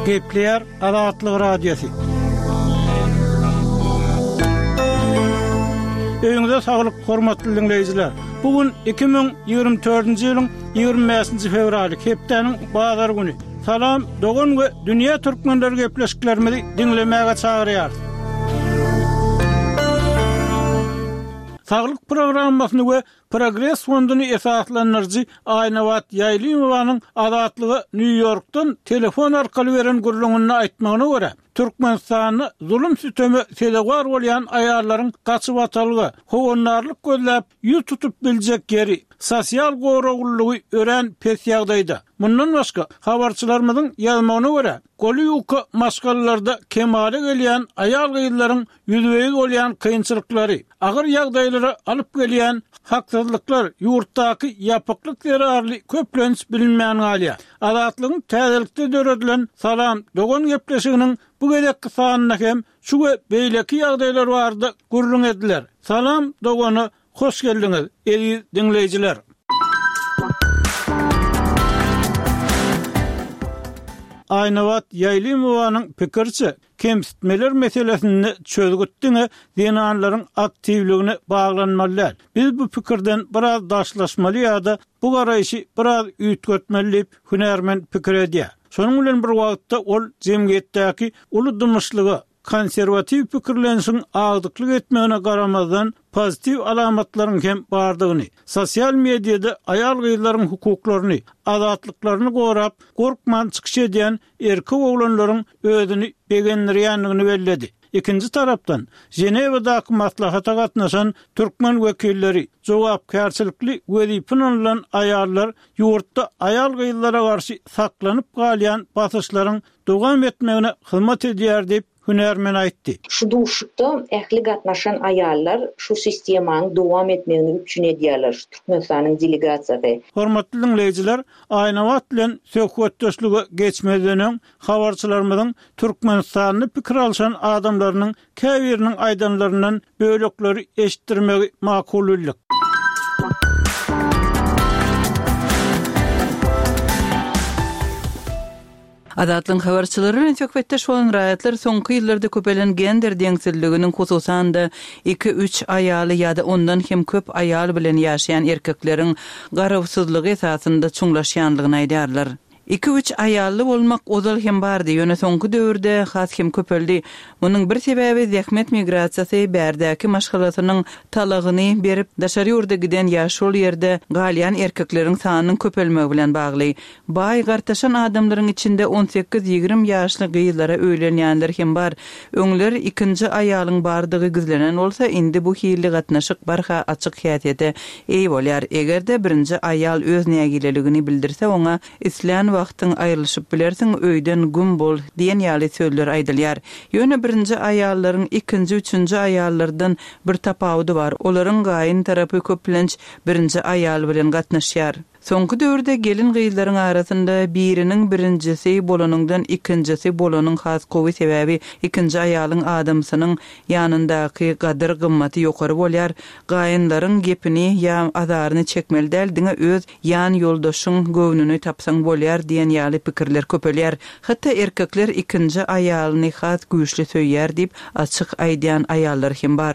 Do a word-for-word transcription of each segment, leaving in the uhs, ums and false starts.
Kepler Azatlyk Radiosu. Öňüňizde saglyk, hormatly dinleýijiler. Bugün iki bin ýygrimi dördünji ýylyň ýygrimi beşinji fevraly, hepdeniň bazar güni. Salam, dogan we dünýä türkmenleri gepleşiklerimizi dinlemäge çagyrýar. Saglyk programmasyny we Progress fonduny esaslandyrjy Aynawat Ýaýlymowanyň Azatlygy New Yorkdan telefon arkaly beren gurulmagyny aýtmagyna görä, Türkmenistany zulüm sistemi sedewar bolýan aýarlaryň gaçyp atalgy, howanarlyk gözläp ýüz tutup biljek yeri, sosial goragullygy ören pes ýagdaýda. Mundan başga habarçylarymyzyň ýazmagyna görä, goly ýuka maşgallarda kemale gelýän aýal gyýlaryň ýüzüňiz bolýan kynçylyklary, agyr ýagdaýlara alyp gelýän haksızlıklar, yurttaky ýapyklyk zerarly köplenç bilinmeýän galya. Azatlygyň täzelikde döredilen salam dogan gepleşiginiň bu gedekki sanyna hem şu beýleki ýagdaýlar bardy gurrun ediler. Salam dogany hoş geldiňiz, eýi dinleýijiler. Aynawat Ýaýlymowanyň pikirçe, kemsitmeler meselesini çözgütdiňe dinanlaryň aktivligine baglanmalylar. Biz bu pikirden biraz daşlaşmaly ýa-da bu garaýşy biraz üýtgetmeli hünärmen pikir edýär. Şonuň bilen bir wagtda ol jemgyýetdäki uludymyşlygy, konserwativ pikirlenişiň agdyklyk etmegine garamazdan pozitiv alamatlaryň hem bardygyny, sosial mediada aýal gyýlaryň hukuklaryny, azatlyklaryny gorap, gorkman çykyş edýän erkek oglanlaryň özüni begendirýänligini belledi. İkinci tarapdan Jenewadaky maslahata gatnaşan türkmen wekilleri jogapkärçilikli wezipini alan aýallar ýurtda aýal gyýlara garşy saklanyp galýan basyşlaryň dowam etmegine hyzmat edýär diýip hünärmen aýtdy. Şu duşukda ähli gatnaşan aýallar şu sistemanyň dowam etmegini üçin edýärler. Türkmenistanyň delegasiýasy. Hormatly dinleýijiler, Aynawat bilen söhbetdeşligi geçmeden habarçylarymyzyň Türkmenistanyny pikir alşan adamlarynyň käbiriniň aýdanlaryndan bölekleri eşitdirmegi makullyk. Azatlyň habarçylary bilen söhbetdeş bolan raýatlar soňky ýyllarda köpelen gender deňsizliginiň hususanda iki üç aýaly ýa-da ondan hem köp aýal bilen ýaşaýan erkekleriň garawsyzlygy esasında çuňlaşýanlygyny aýdýarlar. iki üç aýally bolmak ozal hem bardy. Ýöne soňky döwürde has hem köpeldi. Munyň bir sebebi zähmet migrasiýasy bärdäki maşgalatynyň talagyny berip daşary ýurda giden ýaşul ýerde galýan erkekleriň sanynyň köpelmegi bilen bagly. Baý gartaşan adamlaryň içinde on sekiz ýygrimi ýaşly gyýlara öýlenýänler hem bar. Öňler ikinji aýalyň bardygy gizlenen bolsa, indi bu hili gatnaşyk barha açyk häsiýete eý bolýar. Egerde birinji aýal öz nägileligini bildirse, oňa islan wagtyň aýrylyşyp bilersiň, öýden gün bol diýen ýaly sözler aýdylýar. Ýöne birinji aýallaryň ikinji, üçünji aýallardan bir tapawdy bar. Olaryň gaýyn tarapy köplenç birinji aýal bilen gatnaşýar. Soňky döwürde gelin gyýlaryň arasynda biriniň birincisi bolanyňdan ikincisi bolanyň has gowy sebebi ikinji aýalyň adamsynyň ýanyndaky gadyr gymmaty ýokary bolýar. Gaýynlaryň gepini ýa azaryny çekmeli däl, diňe öz ýan ýoldaşyň göwnüni tapsaň bolýar diýen ýaly pikirler köpelýär. Hatda erkekler ikinji aýalyny has güýçli söýýär diýip açyk aýdýan aýallar hem bar.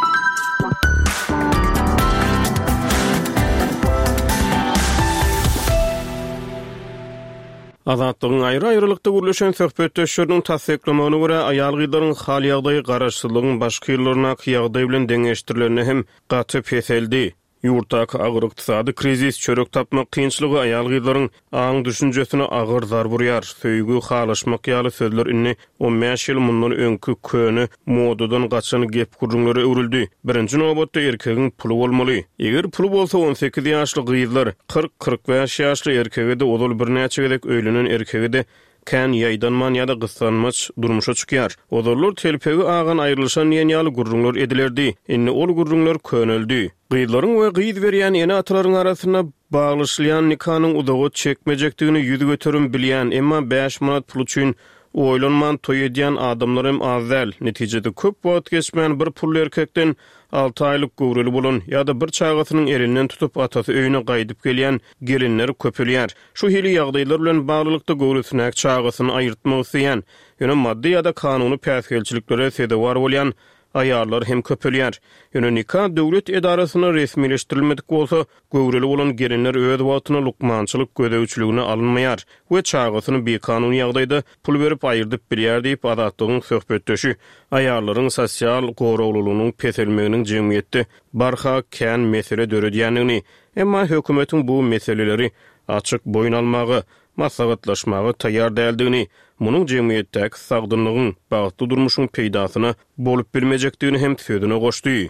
Azatlygyň aýry-aýrylykda gürleşen söhbetdeşleriň tasdiklamagyna görä aýal gyýlaryň hal ýagdaý garaşsyzlygyň başga ýyllarna ýagdaý bilen deňeşdirilenine hem gaty peseldi. Ýurtdaky agyr ykdysady krizis, çörek tapmak kynçylygy aýal gyýlaryň aň düşünjesine agyr zar burýar. Söýgü, halaşmak ýaly sözler inni on beş ýyl mundan öňkü köni modadan gaçan gep gurrunlary öwrüldi. Birinji nowbatda erkegiň puly bolmaly. Eger puly bolsa on sekiz ýaşly gyýlar, kırk kırk beş ýaşly erkege de ozal bir näçe gedek öýlenen erkege de kän ýaýdanman ýa-da gyslanmaç durmuşa çykýar. Ozallar telpegi agan aýrylşan ýenýaly gurrunlar edilerdi. Inni ol gurrunlar köneldi. Gyýlaryň we gyýd berýän ene atalaryň arasyna baglyşylýan nikanyň udagy çekmejekdigini ýüzü göterim bilýän, emma beş manat pul üçin Oýlanman toý edýän adamlarym az däl. Netijede köp wagt geçmän bir pully erkekden alty aýlyk gowruli bolan ýa-da bir çagasynyň erinden tutup atasy öýüne gaýdyp gelýän gelinler köpelýär. Şu hili ýagdaýlar bilen baglykda gowrulsnak çagasyny aýyrtmak isleýän, ýöne maddi ýa-da kanuny päsgelçiliklere sebäp bolýan ayarlar hem köpelýär. Ýöne nikah döwlet edarasyna resmileşdirilmedik bolsa, gowruli bolan gelinler öz wagtyna lukmançylyk gödäwçiligine alynmaýar we çagasyny bir kanuny ýagdaýda pul berip aýyrdyp bilýär diýip adatlygyň söhbetdeşi. Ayarlaryň sosial gorowlulugynyň peselmeginiň jemgyýetde barha kän mesele döredýändigini, emma hökümetiň bu meseleleri açyk boyun almagy, maslahatlaşmagy taýýar däldigini, munyň jemgyýetdäki sagdynlygyň bagtly durmuşyň peýdasyna bolup bilmejekdigini hem söýdüne goşdy.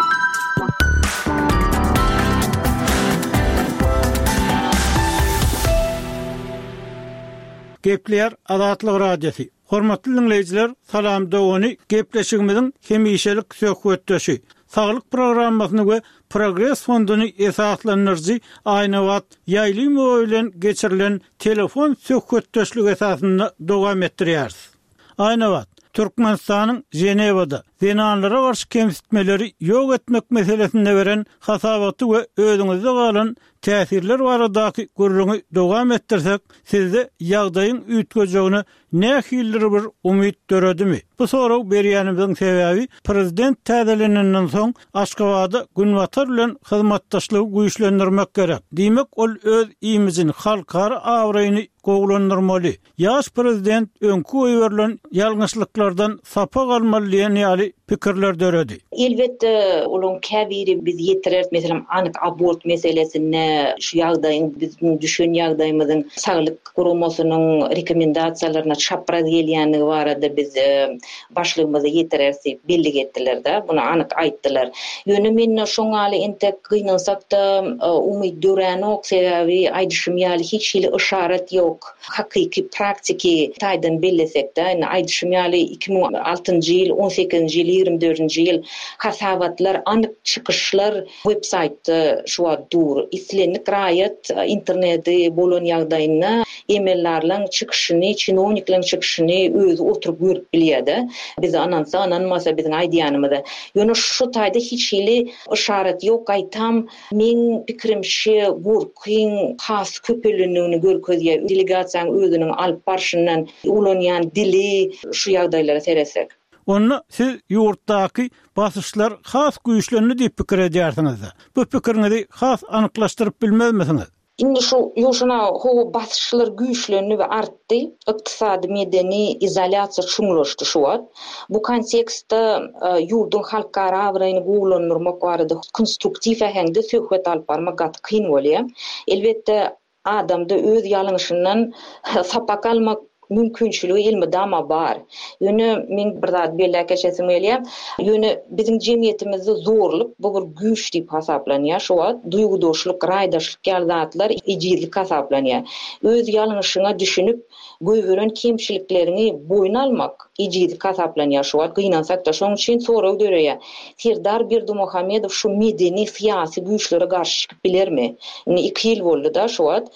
Gepler Azatlyk Radiosu. Hormatly dinleýijiler, salam dowany gepleşigimiziň hemişelik söhbetdeşi. Saglyk programmasyny we Progress fonduny esaslandyrjy Aýna wagt ýaýlymy bilen geçirilen telefon söhbetdeşligi esasynda dowam etdirýäris. Aýna wagt Türkmenistanyň Jenewada zinanlara garşy kemsitmeleri ýok etmek meselesinde beren hasabaty we özüňizde galan täsirler baradaky gurruňy dowam etdirsek, sizde ýagdaýyň üýtgejegine nähildir bir umyt döredimi? Bu soraw berýänimiziň sebäbi prezident täzelenenden soň Aşgabatda Günwatar bilen hyzmatdaşlygy güýçlendirmek gerek. Diýmek ol öz iýmizin halkara awraýyny gowlandyrmaly. Ýaş prezident öňkü öýberlen ýalňyşlyklardan sapa galmaly diýen ýaly pikirler döredi. Elbette olun käbiri biz ýetirer, meselem anyk abort meselesine şu ýagdaýyň bizim düşen ýagdaýymyzyň saglyk gurulmasynyň rekomendasiýalaryna çapraz gelýänligi barada biz başlygymyza ýetirersek belli etdiler-de, bunu anyk aýtdylar. Ýöne men şoňaly entek gynansak da umyt dörenok sebäbi aýdyşym ýaly hiç hili işaret ýok. Hakyky praktiki taýdan bellesek de, aýdyşym ýaly iki ming altynjy ýyl, on sekizinji ýyl, ýygrimi dördünji ýyl hasabatlar, anyk çykyşlar websaytda şu dur. İslenlik raýat interneti bolan ýagdaýyna e-maillarlaryň çykyşyny, çinoniklerin çykyşyny özü oturup görüp bilýär-de. Biz anansa ananmasa biziň aýdýanymyzda. Ýöne şu taýda hiç hili işaret ýok. Aýtam, men pikirimçe gurkyň has köpelenigini görkezýär. Delegasiýaň özüniň alyp barşyndan ulanýan dili şu ýagdaýlara seresek. Onu siz ýurtdaky basyşlar has güýçlerini diýip pikir edýärsiňiz. Bu pikiriňizi has anyklaşdyryp bilmezmisiňiz? Indi şu ýoşuna ho basyşlar güýçlerini we artdy, ykdysady medeni izolasiýa çuňlaşdy şu wagt. Bu kontekstde ýurdun halkara awraýyny gowlandyrmak barada konstruktiw ähengde söhbet alyp barmak gat kyn bolýar. Elbetde adamda öz ýalňyşyndan sapak almak mümkinçiligi ilmi dama bar. Ýöne men bir zat belli geçesim gelýär. Ýöne biziň jemgyýetimizde zorluk bu bir güýç diýip hasaplanýar. Şu wagt duýgudoşluk, raýdaşlyk ýalatlar ejizlik hasaplanýar. Öz ýalňyşyňa düşünüp göýberen kemçiliklerini boyun almak ejizlik hasaplanýar. Şu wagt gynansak da şoň üçin soraw döreýär. Serdar Berdimuhammedow şu medeni syýasy güýçlere garşy çykyp bilermi? iki ýyl boldy da şu wagt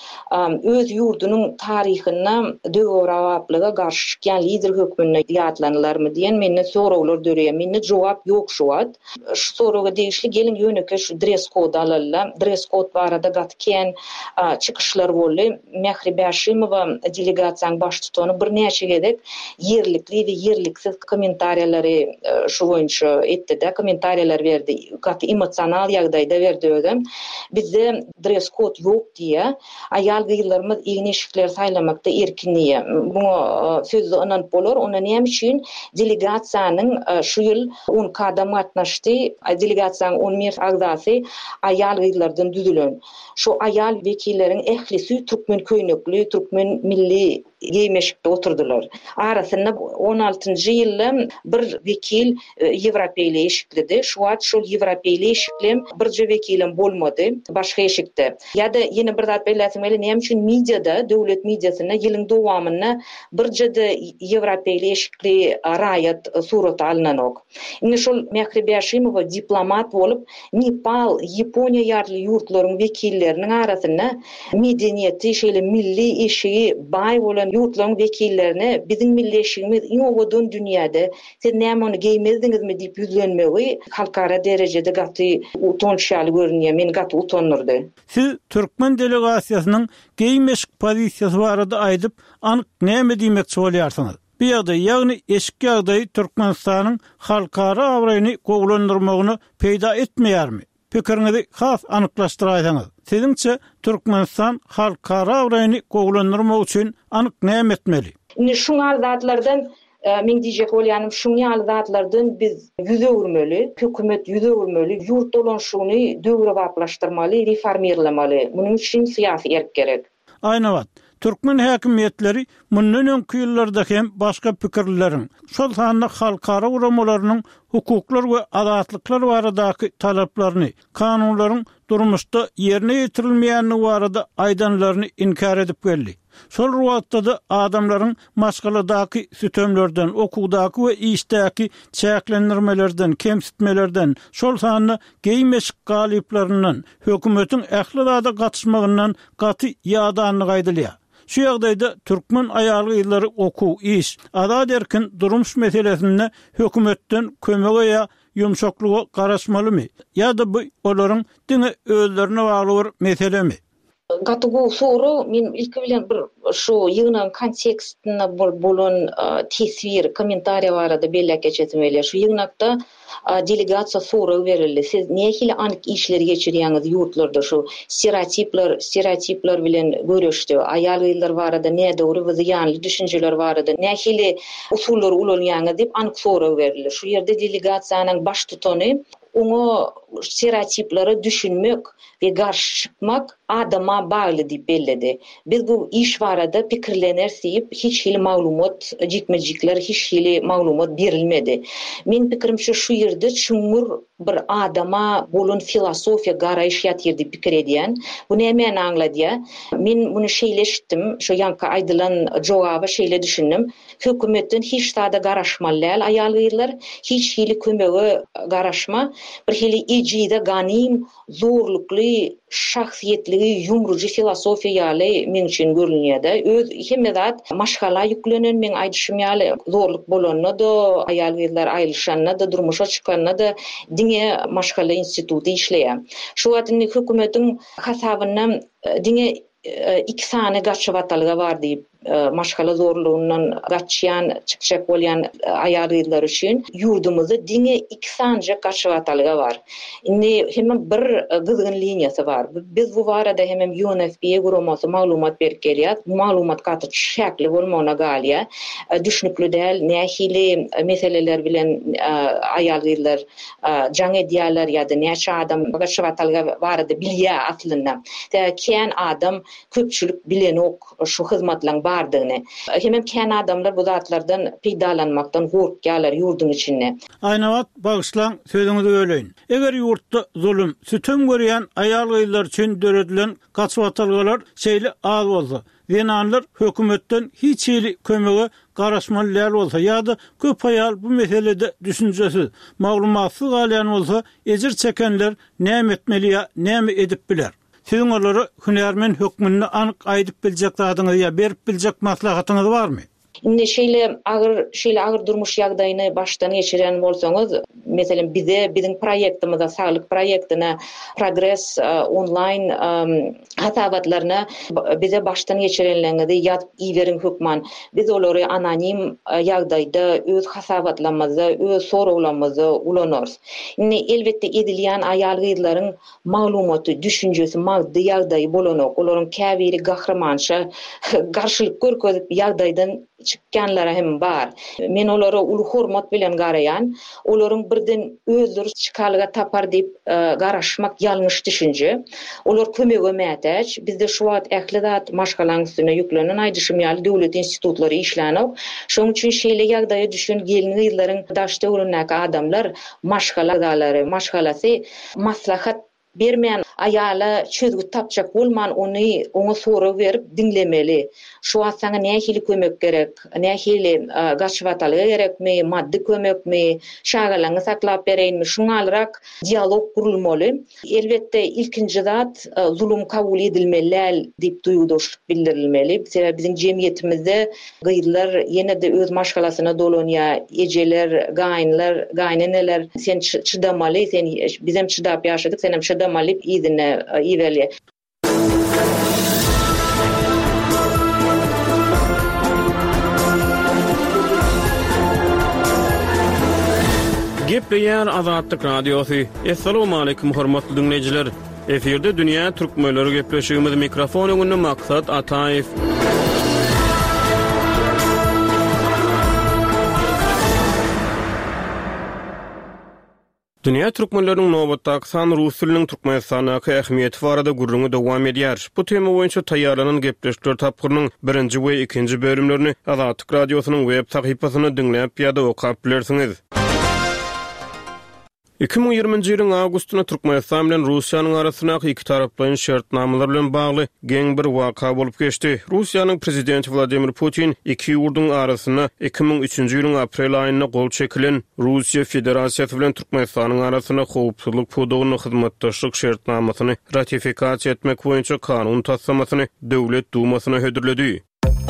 öz ýurdunyň taryhyna döwür awaplyga garşy çykýan lider hökmüne ýatlanlarmy diýen menne sorawlar döreýär. Menne jogap ýok şu wagt. Şu sorawga degişli gelin ýöneke şu dress kod alalla. Dress kod barada gatken çykyşlar boldy. Mehribe Haşimowa delegasiýaň baş tutany bir näçe gedek yerlikli we yerliksiz kommentariýalary şu boýunça etdi de, kommentariýalar berdi. Gat emosional ýagdaýda berdi özüm. Bizde dress kod ýok diýe aýal gyýlarymyz ýeňeşikler saýlamakda erkinliği. Bunu sözü ananıp bolor. Ona näme üçin delegasiýanyň şu ýyl on kadam gatnaşdy. Delegasiýanyň on bir agzasy aýal gyýlardan düzülen. Şu aýal wekilleriň ählisi türkmen köýnekli, türkmen milli giymeşikde oturdular. Arasynda on altynjy ýylda bir wekil Ýewropeýle eşikledi. Şu wagt şol Ýewropeýle eşiklem birje wekilim bolmady başga eşikde. Ýa-da ýene bir zat belläsim geldi, näme üçin mediada, döwlet mediasyna ýylyň dowamyna birje-de Ýewropeýle eşikli raýat surat alynanok. Indi şol Mehribe Haşimowa diplomat bolup Nepal, Ýaponiýa ýarly ýurtlaryň wekilleriniň arasynda medeniýeti, şeýle milli eşigi baý bolan ýurtlaryň wekillerine biziň milleşigimiz ýogadyn dünýäde siz näme onu giýmezdiňizmi diýip ýüzlenmegi halkara derejede gaty utançly görünýär. Men gaty utanyrdy. Siz Türkmen delegasiýasynyň giýmeşik pozisiýasy barada aýdyp anyk näme diýmekçi bolýarsyňyz? Bu ýagdaý, ýagny eşik ýagdaý Türkmenistanyň halkara awraýyny gowlandyrmagyny peýda etmeýärmi? Pikiriňizi has anyklaşdyraýsaňyz. Siziňçe Türkmenistan halkara awraýyny gowlandyrmak üçin anyk näme etmeli? Indi şuňar zatlardan men diýjek bolýanym şuňar zatlardan biz ýüze urmeli, hökümet ýüze urmeli, ýurt dolanşygyny döwre baplaşdyrmaly, reformirlemaly. Munyň üçin syýasy erk gerek. Aýna Türkmen häkimetleri mundan öňki ýyllarda hem başga pikirleriň, şol sanyny halkara uramalarynyň hukuklar we azatlyklar baradaky talaplaryny, kanunlaryň durmuşda ýerine ýetirilmeýäni barada aýdanlaryny inkar edip geldi. Şol ruwatda da adamlaryň maşgaladaky sütemlerden, okugdaky we işdäki çäklendirmelerden, kemsitmelerden, şol sanyny giýmeşik galyplaryndan, hökümetiň ählilada gatnaşmagyndan gaty ýadanlyk aýdylýar. Şu ýagdaýda türkmen aýalgylary okuw, iş, azad erkin durmuş meselesinde hökümetden kömek ýa ýumşaklyga garaşmalymy? Ýa-da bu olaryň diňe özlerine bagly bir meselemi? Gaty bu soru men ilki bilen bir şu ýygynyň kontekstine bolan tesvir, kommentariýa barada belläp geçetmeli. Şu ýygnakda delegasiýa soru berildi. Siz nähili anyk işleri geçirýäňiz ýurtlarda şu stereotipler, stereotipler bilen görüşdi. Aýalgylar barada näde dogry we ýanly düşünjeler barada nähili usullar ulanýaňyz diýip anyk soru berildi. Şu ýerde delegasiýanyň baş tutany onu stereotipleri düşünmek ve karşı çıkmak adama bağlı diýip belledi. Biz bu iş barada pikirlener diýip hiç hili maglumat, jikmejikler, hiç hili maglumat berilmedi. Men pikirimçe şu ýerde çuňur bir adama bolan filosofiya garaýyş ýatyrdy pikir edýän. Bu näme aňladýa? Men bunu şeýleşdim, şu ýanka aýdylan jogaby şeýle düşündim. Hökümetden hiç tada garaşmalylar, aýalgylar hiç hili kömege garaşma, bir hili ejide ganym, zorlukly, şahsiýetligi ýumruji filosofiýa ýaly men üçin görünýär. Öz hemmedat maşgala ýüklenen men aýdyşym ýaly zorluk bolanyna da, aýalgylar aýlyşanyna da, durmuşa çykanyna da diňe maşgala instituty işleýär. Şu wagtda hökümetiň hasabyndan diňe iki sany gaçywatalga bar diýip maşgala zorluğundan gaçýan, çykjak bolýan aýalgylar üçin ýurdumyzda diňe iki sany gaçywatalga bar. Indi hemen bir gyzgyn liniýasy bar. Biz bu barada hemen U N F P gurumasy maglumat berip gelýär. Bu maglumat gaty şäkli bolmagyna galýa. Düşnükli däl, nähili meseleler bilen aýalgylar jaň edýärler ýa-da näçe adam gaçywatalga barada bilýär aslynda. Kän adam köpçülik bilenok şu hyzmatlaryň bardygyny. Hemem kän adamlar bu zatlardan peýdalanmakdan gorkýarlar ýurdun içinde. Aýnawat bagyşlan sözüňizi böleýin. Eger ýurtda zulüm, sütüm görýän aýalgylar üçin döredilen gaçywatalgalar şeýle az bolsa, zenanlar hökümetden hiç hili kömege garaşmalylar bolsa ýa-da köp aýal bu meselede düşünjesiz, maglumatsyz galýan bolsa, ejir çekenler näme etmeli ýa näme edip biler? Siziň olary hünärmen hökmünde anyk aýdyp biljek zadyňyz ýa berip biljek maslahatyňyz barmy? Indi şeýle agyr şeýle agyr durmuş ýagdaýyny başdan geçiren bolsaňyz, meselen bize biziň proýektimizde saglyk proýektine Progress online hasabatlaryna bize başdan geçirenlerinde ýatyp iýeriň hökman. Biz olary anonim ýagdaýda öz hasabatlarymyzda, öz sorawlarymyzda ulanýarys. Indi elbetde edilýän aýalgylaryň maglumaty, düşünjesi, magdy ýagdaýy bolanok, olaryň käbiri gahramança garşylyk görkezip ýagdaýdan çykkanlara hem bar. Men olary uly hormat bilen garaýan, olaryň birden özleri çykalyga tapar diýip garaşmak ýalňyş düşünje. Olar kömege mätäç. Bizde şu wagt ählidat maşgalaň üstüne ýüklenen aýdyşym ýaly döwlet institutlary işlänok. Şoň üçin şeýle ýagdaýa düşen gelňi ýyllaryň daşda öwrenäki adamlar maşgala dalary, maşgalasy maslahat bermeyen ayala çözgü tapacak bolman onu ona soru verip dinlemeli. Şu an sana ne hili kömek gerek, ne hili gaçvatalı gerek mi, maddi kömek mi, şagalanı saklap bereyin mi, şunu alarak diyalog kurulmalı. Elbette ilkinci zat zulüm kabul edilmeli deyip duyudoş bildirilmeli. Mesela bizim cemiyetimizde gıyırlar yine de öz maşgalasına dolunya, eceler, gaynlar, gayneneler sen çıdamalı, sen bizim çıdap yaşadık, sen hem çıdamalı idine iverli. Gepleyer Azadlyk Radiosu. Assalamu alaykum hormatly dinleyijiler. Eferde dünýä türkmenleri gepleşigimiz mikrofon öňünde maksat Ataýew. Dünýä türkmenläriniň nowatdaky san rus diliniň Türkmenistanyňky ähmiýeti barada gurrungy dowam edýär. Bu tema boýunça taýýarlanan gepleşikler tapgyrynyň birinji we ikinji bölümlerini Azadlyk Radiosynyň web sahypasyna dinläp ýa-da okap bilersiňiz. iki bin ýygrimiňji ýylyň awgustynda Türkmenistan bilen Russiýanyň arasyna iki taraplaryň şertnamalar bilen bagly geň bir waka bolup geçdi. Russiýanyň prezidenti Vladimir Putin iki ýurdun arasyna iki bin üçünji ýylyň aprel aýynda gol çekilen Russiýa Federasiýasy bilen Türkmenistanyň arasyna howpsuzlyk pudugyny hyzmatdaşlyk şertnamasyny ratifikasiýa etmek boýunça kanun taslamasyny Döwlet Dumasyna hödürledi.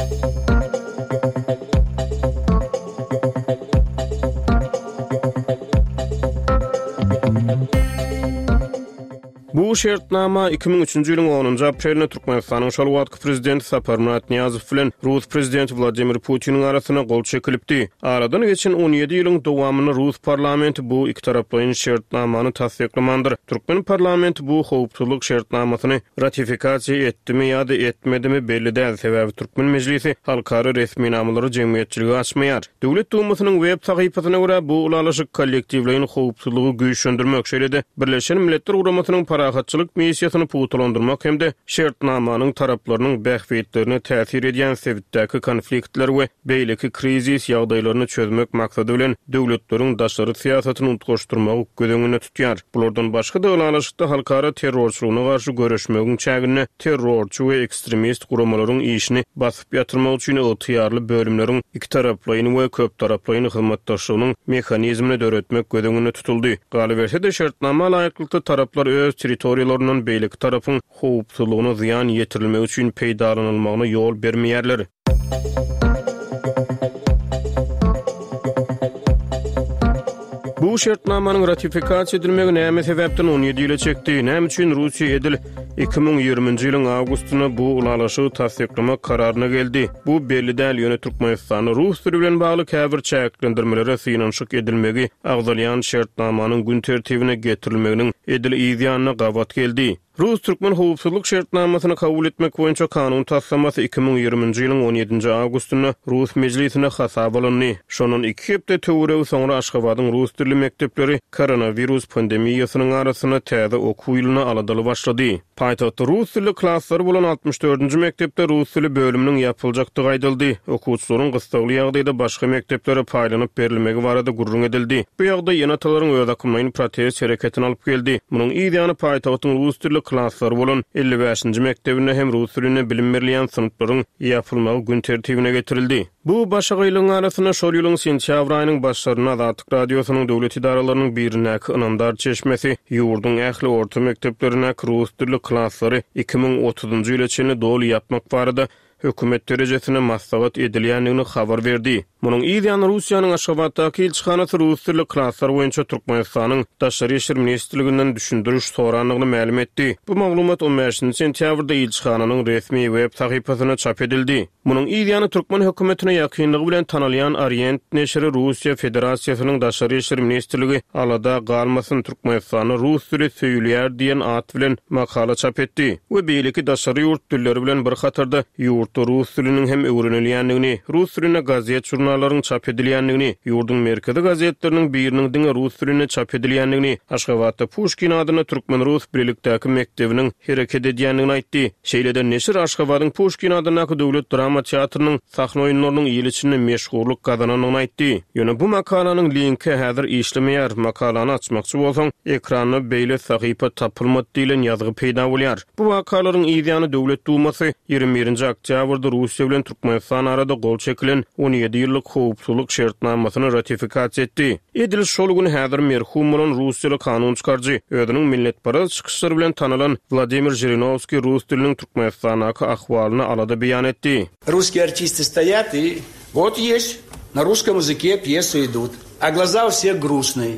Bu şertnama iki bin üçünji ýylyň onunji aprelinde Türkmenistanyň şol wagtky prezidenti Sapar Murat Niyazow bilen Rus prezidenti Vladimir Putiniň arasyna gol çekilipdi. Aradan geçen on ýedi ýylyň dowamyny Rus parlamenti bu iki taraplaryň şertnamany tasdiklamandyr. Türkmen parlamenti bu howpsuzlyk şertnamasyny ratifikasiýa etdimi ýa-da etmedimi belli däl. Sebäbi Türkmen mejlisi halkary resmi namlary jemgyýetçiligi açmaýar. Döwlet Dumasynyň web sahypasyna görä bu ulalyşyk kollektiwleriň howpsuzlygy güýçlendirmek şeýlede Birleşen Milletler Guramasynyň parahatçylyk missiýasyny putulandyrmak hemde şertnamanyň taraplarynyň bähwetlerine täsir edýän sebäpdäki konfliktler we beýleki krizis ýagdaýlaryny çözmek maksady bilen döwletleriň daşary siýasatyny unutgoşdurmagy gödeňine tutýar. Bulardan başga da ulalyşykda halkara terrorçylygyna garşy görüşmegiň çägine terrorçy we ekstremist guramalaryň işini basyp ýatyrmak üçin ýatyarly bölümleriň iki taraplaryň we köp taraplaryň hyzmatdaşlygynyň mexanizmini döretmek gödeňine tutuldy. Galyberse de şertnama laýyklykda taraplar öz territoriýalarynyň beýleki tarapyň howpsuzlygyna ziýan ýetirilmegi üçin peýdalanylmagyna ýol bermeýärler. Bu şertnamanyň ratifikasiýa edilmegi näme sebäpden on ýedi ýyla çekdi? Näme üçin Russiýa edil iki bin ýygrimiňji ýylyň awgustyna bu ulalyşygy tasdiklamak kararyna geldi? Bu belli däl ýöne Türkmenistany Rus dili bilen bagly käbir çäklendirmelere synanşyk edilmegi agdalýan şertnamanyň gün tertibine getirilmeginiň edil ýa-da gawat geldi. Rus-Türkmen howpsuzlyk şertnamasyny kabul etmek boýunça kanun taslamasy iki bin ýygrimiňji ýylyň on ýedinji awgustyna Rus mejlisine hasap alındy. Şonun iki hepde töwrew soňra Aşgabatyň Rus dilli mekdepleri koronavirus pandemiýasynyň arasyna täze okuw ýylyna aladaly başlady. Paýtagtda Rus dilli klasslar bolan altmış dördünji mektepde Rus dili bölüminiň ýapyljakdygy aýdyldy. Okuwçylaryň gysgaly ýagdaýda başga mekteplere paýlanyp berilmegi barada gurrun edildi. Bu ýagdaý ýanatalaryň öz akymyny protest hereketine alyp geldi. Munyň ýa-da paýtagtyň Rus dilli klasslar bolan elli beşinji mektebine hem Rus dilini bilim berýän sınıflaryň ýapylmagy gün tertibine getirildi. Bu başga ýylyň arasyna şol ýylyň sentýabr aýynyň başlaryna Azadlyk Radiosynyň döwlet idaralarynyň birine Anandar çeşmesi ýurdun ähli orta mekteplerine Rus dilli klasslary iki bin otuzunji ýyla çenli dol ýapmak barada hökümet derejesine maslahat edilýändigini habar berdi. Munyň ýa-da Russiýanyň Aşgabatdaky elçihanasy Rus dilli klasslar boýunça Türkmenistanyň daşary işler ministrliginden düşündiriş soranlygyny ma'lum etdi. Bu maglumat on beşinji sentýabrda elçihananyň resmi web sahypasyna çap edildi. Munyň ýa-da Türkmen hökümetine ýakynlygy bilen tanalýan Orient neşri Russiýa Federasiýasynyň daşary işler ministrligi alada galmasyn Türkmenistany Rus dili söýülýär diýen at bilen makala çap etdi. We beýleki daşary ýurt dilleri bilen bir hatarda ýurtda Rus diliniň hem öwrenilýändigini, Rus diline gazet jurnallaryň çap edilýändigini, ýurdun merkezi gazetleriniň biriniň diňe Rus diline çap edilýändigini, Aşgabatda Pushkin adyna Türkmen Rus birlikdäki mektebiniň hereket edýändigini aýtdy. Şeýleden neşir Aşgabatyň Pushkin adyna döwlet drama drama teatrının sahna oyunlarının iyiliçinde meşguluk kazananını aytdy. Ýöne bu makalanın linki häzir işlemeýär. Makalany açmakçy bolsaň, ekranyna beýle sahypa tapylmady diýilen ýazgy peýda bolýar. Bu makalaryň ideýany Döwlet Dumasy ýygrimi birinji oktýabrda Russiýa bilen Türkmenistan arada gol çekilen on ýedi ýyllyk howpsuzlyk şertnamasyny ratifikasiýa etdi. Edil şol güni häzir merhum bolan Russiýaly kanun çykarjy, özüniň milletparast çykyşlary bilen tanylan Vladimir Жириновский rus diliniň Türkmenistanaky ahwalyny alada beýan etdi. Русские артисты стоят и вот есть на русском языке пьесы идут, а глаза у всех грустные.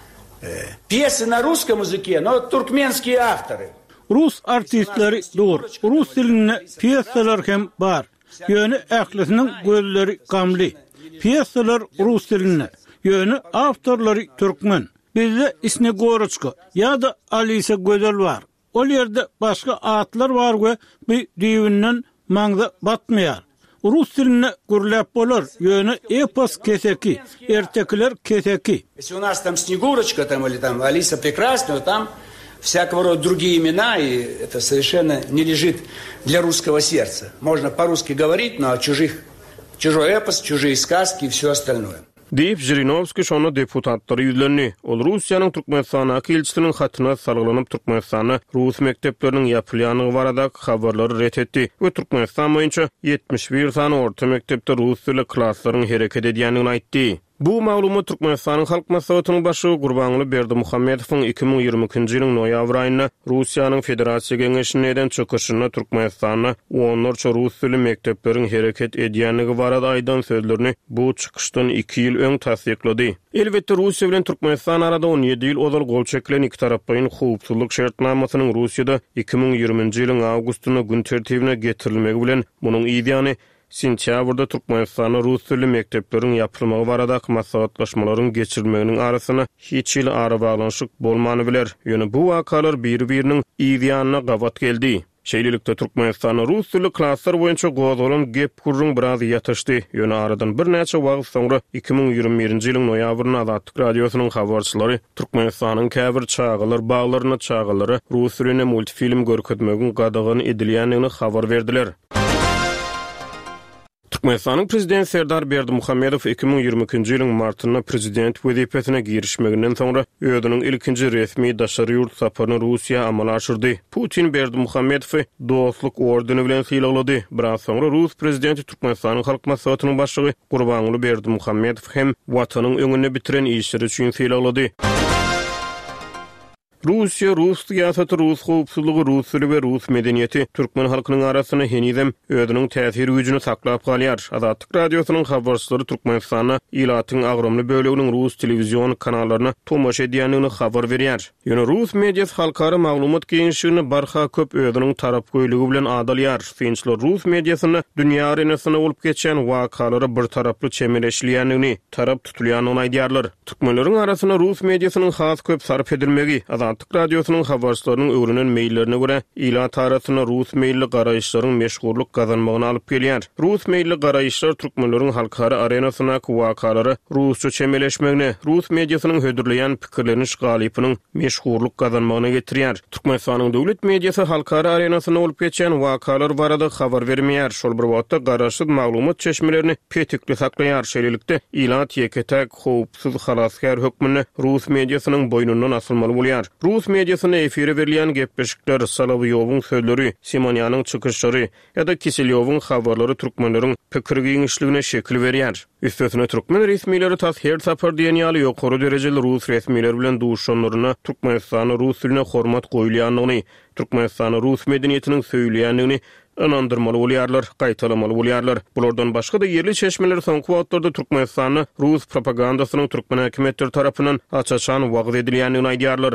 Пьесы на русском языке, но туркменские авторы. Rus artistleri dur. Rus diline piyesalar hem bar. Yönü ählisinin gözleri gamly. Piyesalar Rus diline. Yönü awtorlary türkmen. Bizde isne Goroçka ya da Alisa Gözel var. O ýerde başga atlar var we bu diýinden maňda batmaýar. Rus diline gürläp bolar. Yönü epos keseki, ertekler keseki. Если у нас там Снегурочка там или там Алиса Прекрасная, там всякого рода другие имена, и это совершенно не лежит для русского сердца. Можно по-русски говорить, но чужих, чужой эпос, чужие сказки и все остальное. Deyip Жириновский şonu deputatları ýüzlenni. Ol Russiýanyň Türkmenistanaky elçisiniň hatyna sargylanyp Türkmenistana Rus mekdepleriniň ýapylýanyny barada habarlary ret etdi. Bu Türkmenistan boýunça yetmiş bir sany orta mekdepde rus dilli klasslaryň hereket edýändigini aýtdy. Bu maglumat Türkmenistanyň halk maslahatynyň başygy Gurbanly Berdimuhammedowyň iki ming ýygrimi ikinji ýylyň noýabr aýynda Russiýanyň Federasiýa Geňeşine eden çöküşine Türkmenistana onlarça rus dilli mekdepleriň hereket edýändigi barada aýdan sözlerini bu çykyşdan iki ýyl öň tasdiklady. Elbetde Russiýa bilen Türkmenistan arada on ýedi ýyl ozal gol çekilen iki tarapaýyn howpsuzlyk şertnamasynyň Russiýada iki ming ýygrimiňji ýylyň awgustyna gün tertibine getirilmegi bilen munyň ideýany sentýabrda Türkmenistana rus dilli mekdepleriň ýapylmagy barada maslahatlaşmalaryň geçirilmeginiň arasyna hiç ýyl ara baglanşyk bolmany biler. Ýöne bu wakalar bir-biriniň ideýanyna gawat geldi. Şeýlelikde Türkmenistana rus dilli klasslar boýunça gozalan gep gurrun biraz ýatyşdy. Ýöne aradan bir näçe wagt soňra iki ming ýygrimi birinji ýylyň noýabryň Azatlyk radiosynyň habarçylary Türkmenistanyň käbir çağalar baglaryna çağalary rus diline multfilm görkezmegin gadagyny edilýändigini habar berdiler. Türkmenistanyň prezidenti Serdar Berdimuhammedow iki ming ýygrimi ikinji ýylyň martynda prezident wezipetine girişmeginden soňra öýüniň ilkinji resmi daşary ýurt saparyny Russiýa amala aşyrdy. Putin Berdimuhammedowy dostluk ordeni bilen sylaglady. Biraz soňra Rus prezidenti Türkmenistanyň halk maslahatynyň başlygy Gurbanly Berdimuhammedow hem watanyň öňüne bitiren işleri üçin sylaglady. Russiýa, Rus siýasaty, Rus howpsuzlygy, Rus dili we Rus medeniýeti türkmen halkynyň arasyna henizem özüniň täsir güýjüni saklap galýar. Azatlyk radiosynyň habarçylary Türkmenistana ilatyň agromly böleginiň Rus telewizion kanallaryna tomaşa edýändigini habar berýär. Ýöne Rus mediýasy halkara maglumat genişligini barha köp özüniň tarap goýlugy bilen adalýar. Finçler Rus mediýasyny dünýä arenasyna bolup geçen wakalary bir taraply çemeleşilýändigini, tarap tutulýanyny aýdýarlar. Türkmenleriň arasyna Rus mediýasynyň has köp sarf edilmegi Azatlyk radiosynyň habarçylarynyň öwrünen meýillerine görä ilat arasyna Rus meýilli garaýşlaryň meşgullyk gazanmagyna alyp gelýär. Rus meýilli garaýşlar türkmenleriň halkara arenasyna wakalary rusça çemeleşmegine, Rus mediýasynyň hödürleýän pikirlerini şgalypynyň meşgullyk gazanmagyna getirýär. Türkmenistanyň döwlet mediýasy halkara arenasyna bolup geçen wakalar barada habar bermeýär. Şol bir wagtda garaşsyz maglumat çeşmelerini petikli saklaýar. Şeýlelikde ilat ýeketek howpsuz halaskar hökmüni Rus mediýasynyň boýnundan asylmaly bolýar. Rus mediýasyna efire berilýän gepleşikler, Solovyowyň sözleri, Simonýanyň çykyşlary ýa-da Kiselyowyň habarlary türkmenleriň pikir giňişligine şekil berýär. Üstesine türkmen resmiýetleri tas her sapar diýen ýaly ýokary derejeli Rus resmiýetleri bilen duşanlaryna Türkmenistana Rus diline hormat goýulýanlygyny, Türkmenistana Rus medeniýetiniň söýleýändigini anandyrmaly bolýarlar, gaýtalamaly bolýarlar. Bulardan başga da yerli çeşmeler soňky wagtlarda Türkmenistany Rus propagandasynyň türkmen häkimetleri tarapyndan açaçan wagt edilýändigini aýdýarlar.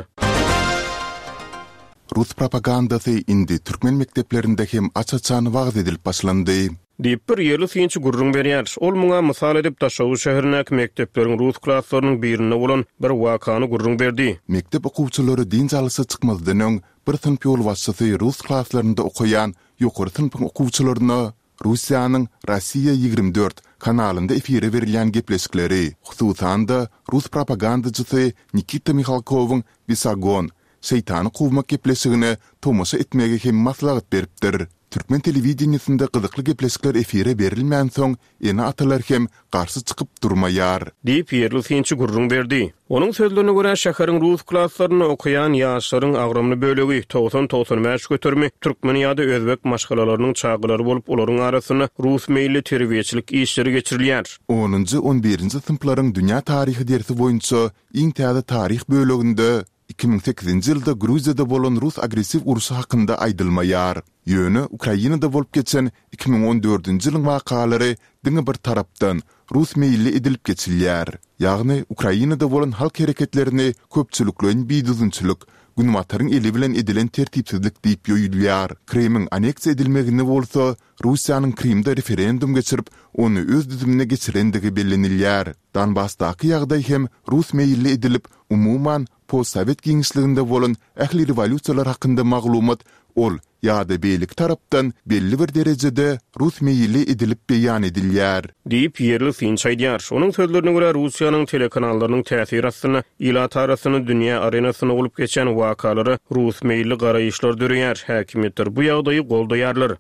Rus propagandasy indi türkmen mekteplerinde hem açaçan wagt edilip başlandy. Diýip bir ýerli synçy gurrun berýär. Ol muňa mysal edip Daşowy şäherindäki mekdepleriň Rus klasslarynyň birine bolan bir wakany gurrun berdi. Mektep okuwçylary din jalysy çykmazdan öň bir sınıf ýol başçysy Rus klaslarynda okuyan ýokary sınıfyň okuwçylaryna Russiýanyň Rossiýa ýygrimi dört kanalynda efire berilýän gepleşikleri, hususan da Rus propagandaçysy Nikita Mikhalkowyň Visagon Şeytany gowmak gepleşigine tomaşa etmege hem maslahat beripdir. Türkmen televizionyasynda gyzykly gepleşikler efire berilmän soň ene atalar hem garşy çykyp durmaýar. Diýip ýerli synçy gurrun berdi. Onun sözlerine göre şäheriň rus klasslaryny okuyan ýaşlaryň agramy bölegi doksan doksan beş götürmi türkmen ýa-da özbek maşgalalarynyň çağılary bolup olaryň arasyna rus meýilli terbiýeçilik işleri geçirilýär. onuncu on birinci sınıflaryň dünýä taryhy dersi boýunça iň täze tarih böleginde iki bin sekizinci ýylda Gruziýada bolan Rus agressiw urusy hakynda aýdylmaýar. Ýöne Ukrainada bolup geçen iki bin on dördünci ýylyň wakalary diňe bir tarapdan Rus meýilli edilip geçilýär. Ýagny Ukrainada bolan halk hereketlerini köpçülikleň biýdüzünçilik, günwataryň eli bilen edilen tertipsizlik diýip ýoýulýar. Kremliň aneks edilmegini bolsa, Russiýanyň Krimde referendum geçirip, onu öz düzümine geçirendigi bellenilýär. Donbassdaky ýagdaý hem Rus meýilli edilip, umuman post-Sowet giňişliginde bolan ähli rewolýusiýalar hakynda maglumat ol ýa-da beýlik tarapdan belli bir derejede Rus meýilli edilip beýan edilýär. Diýip ýerli synç aýdýar. Onuň sözlerine görä Russiýanyň telekanallarının täsir astyna ilat arasyny dünýä arenasyna bolup geçen wakalary Rus meýilli garaýyşlar dörýär. Häkimetler bu ýagdaýy goldaýarlar.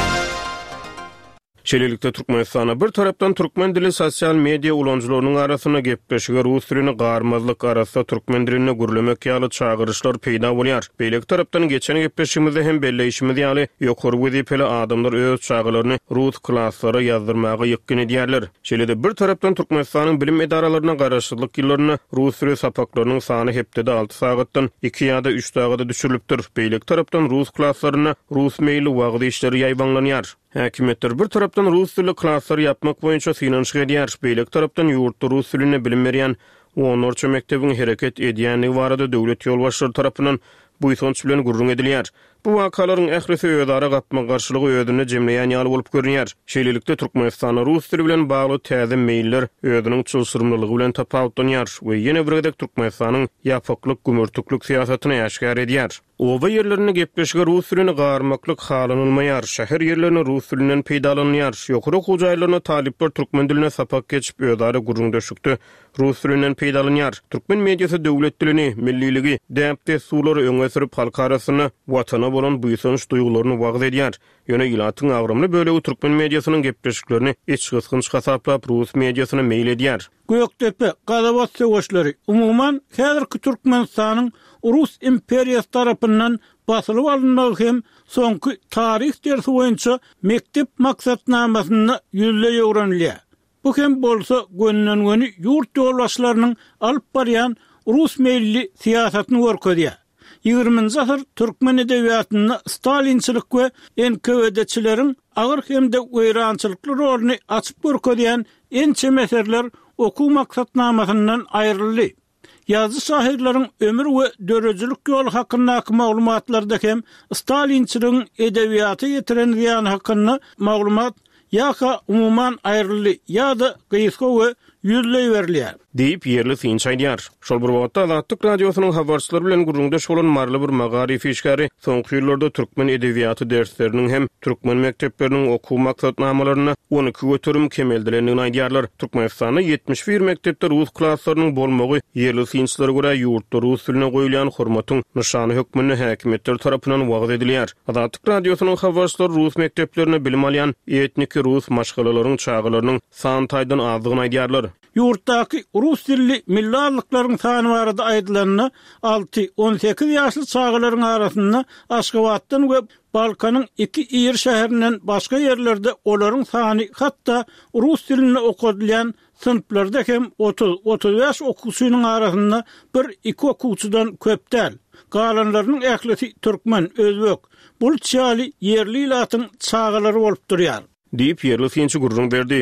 Şeýlelikde Türkmenistana bir tarapdan türkmen dili sosial media ulanjylarynyň arasyna gepleşige rus dilini garmazlyk arasynda türkmen diline gürlemek ýaly çağırışlar peýda bolýar. Beýleki tarapdan geçen gepleşigimizde hem belleýişimiz ýaly ýokary wezipeli adamlar öz çağılaryny rus klasslary ýazdyrmagy ýykyn edýärler. Şeýlede bir tarapdan Türkmenistanyň bilim edaralaryna garaşsyzlyk ýyllaryna rus dili sapaklarynyň sany hepde alty sagatdan iki ýa-da üç sagata düşürilipdir. Beýleki tarapdan rus klasslaryna rus meýilli wagty işleri ýaýbanlanýar. Häkimetler bir tarapdan rus dili klasslary yapmak boýunça finansiýa edýär. Beýleki tarapdan ýurtda rus diline bilim berýän onuňça mektebiň hereket edýänligi barada döwlet ýolbaşçylary tarapyndan bu ýetmiş bilen gurrun edilýär. Bu wakalaryň ährisi öýdara gatma garşylygy öýdüne jemleýän ýaly bolup görünýär. Şeýlelikde Türkmenistana rus dili bilen bagly täze meýiller öýdüniň çylsyrmlylygy bilen tapawutlanýar we ýene biregde Türkmenistanyň ýapyklyk gümürtüklik siýasatyny ýaşgar edýär. Oba ýerlerini gepleşige rus dilini garmaklyk halanylmaýar. Şäher ýerlerini rus dilinden peýdalanýar. Ýokary hujaýlaryna talipler türkmen diline sapak geçip öýdara gurrun döşükdi. Rus dilinden peýdalanýar. Türkmen mediýasy döwlet dilini, milliligi, däpde suwlary öňe sürüp halk arasyna watana bolan buýsanç duýgularyny wagt edýär. Ýöne ýylatyň agramly bölegi türkmen mediýasynyň gepleşiklerini hiç gysgynç hasaplap rus mediýasyna meýil edýär. Göktepe, Gadabat söwüşleri umuman häzirki Türkmenistanyň Rus imperiýasy tarapyndan basylyp alynmagy hem soňky tarih dersi boýunça mektep maksatnamasyny ýüzle öwrenilýär. Bu hem bolsa gönnen göni ýurt ýolbaşçylarynyň alyp barýan Rus meýilli siýasatyny görkezýär. ýygrimiňji asyr türkmen edebiýatyny Stalinçilik we N K V D'çileriň agyr hemde weýrançylykly rolyny açyp görkezýän ençe meseller okuw maksatnamasyndan aýryldy. Ýazgy şahyrlaryň ömür we dörejilik ýoly hakyndaky maglumatlarda hem Stalinçiligiň edebiýaty ýetiren ýan hakynda maglumat ýa-da umuman aýryldy ýa-da gysga we ýüzle berilýär. Diýip ýerli synç aýdýar. Şol bir wagtda Azatlyk radiosynyň habarçylary bilen gurrunda şolan marly bir magarif işgäri soňky ýyllarda türkmen edebiýaty dersleriniň hem türkmen mekdepleriniň okuw maksatnamalaryna on iki götürüm kemeldilendigini aýdýarlar. Türkmenistanyň ýetmiş bir mekdepde rus klasslarynyň bolmagy ýerli synçlary görä ýurtda rus diline goýulan hormatyň nyşany hökmüni häkimetler tarapyndan wagt edilýär. Azatlyk radiosynyň habarçylary rus mekteplerine bilim alýan etnik rus maşgalalaryň çağılarynyň sany taýdan azdygyny aýdýarlar. Ýurtdaky rus dilli millatlyklaryň sany barada aýdylanyny alty on sekiz ýaşly çağılaryň arasynda Aşgabatdan we Balkanyň iki ýer şäherinden başga ýerlerde olaryň sany hatda rus dilini okudylýan sınıflarda hem otuz otuz beş okuwçynyň arasynda bir iki okuwçydan köpdäl. Galanlarynyň ählisi türkmen, özbek. Bu çaly ýerli ýylatyň çağılary bolup durýar. Diýip ýerli synçy gurrun berdi.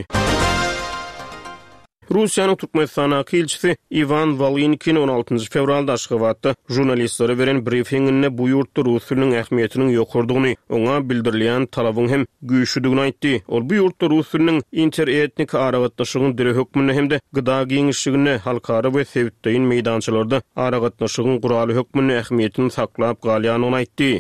Russiýanyň Türkmenistana elçisi Ivan Valinkin on altıncı fevralda Aşgabatda jurnalistlere beren briefinginde bu ýurtda rus diliniň ähmiýetiniň ýokurdygyny, oňa bildirilýän talabyň hem güýçlüdigini aýtdy. Ol bu ýurtda rus diliniň interetnik aragatnaşygyň dire hökmüne hemde gyda giňişligine halkara we sewitdeýin meýdançylarda aragatnaşygyň guraly hökmüne ähmiýetini saklap galýanyny aýtdy.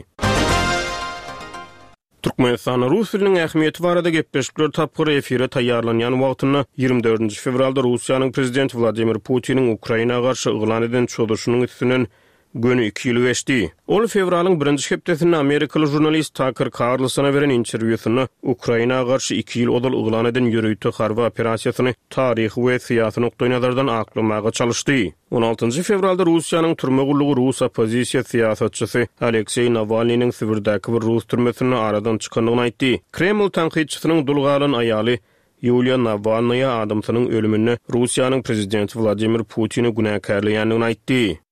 Türkmenistan rus diliniň ähmiýeti barada gepleşikler tapgyr efire taýýarlanýan wagtyna ýygrimi dördünji fevralda Russiýanyň prezidenti Vladimir Putiniň Ukraina garşy yglan eden çöldürüşiniň üstünden Gönü iki ýyl geçdi. Ol fevralyň birinji hepdesinde Amerikaly jurnalist Tucker Carlson'a beren interwýusyny Ukraina garşy iki ýyl odal uglan eden ýürüýtü harby operasiýasyny taryhy we syýasy nokdaý nazardan aklamaga çalışdy. on altıncı fevralda Russiýanyň türme gullugy Rus opozisiýa syýasatçysy Aleksey Navalnyň Sibirdäki bir Rus türmesine aradan çykandygyny aýtdy. Kreml tanqidçisynyň dulgalan aýaly Yulia Navalnaya adamsynyň ölümine Russiýanyň prezidenti Vladimir Putini günäkärligiňi aýtdy.